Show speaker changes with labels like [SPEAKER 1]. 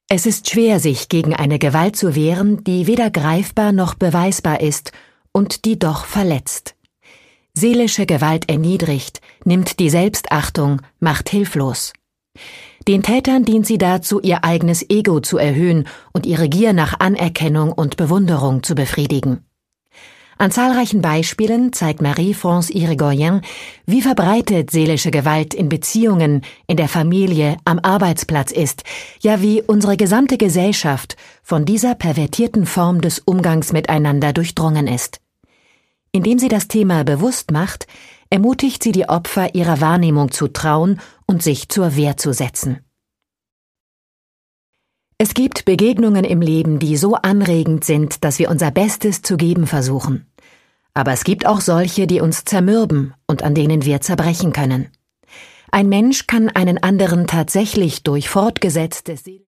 [SPEAKER 1] Es ist schwer, sich gegen eine Gewalt zu wehren, die weder greifbar noch beweisbar ist und die doch verletzt. Seelische Gewalt erniedrigt, nimmt die Selbstachtung, macht hilflos. Den Tätern dient sie dazu, ihr eigenes Ego zu erhöhen und ihre Gier nach Anerkennung und Bewunderung zu befriedigen. An zahlreichen Beispielen zeigt Marie-France Irigoyen, wie verbreitet seelische Gewalt in Beziehungen, in der Familie, am Arbeitsplatz ist, ja wie unsere gesamte Gesellschaft von dieser pervertierten Form des Umgangs miteinander durchdrungen ist. Indem sie das Thema bewusst macht, ermutigt sie die Opfer, ihrer Wahrnehmung zu trauen und sich zur Wehr zu setzen. Es gibt Begegnungen im Leben, die so anregend sind, dass wir unser Bestes zu geben versuchen. Aber es gibt auch solche, die uns zermürben und an denen wir zerbrechen können. Ein Mensch kann einen anderen tatsächlich durch fortgesetztes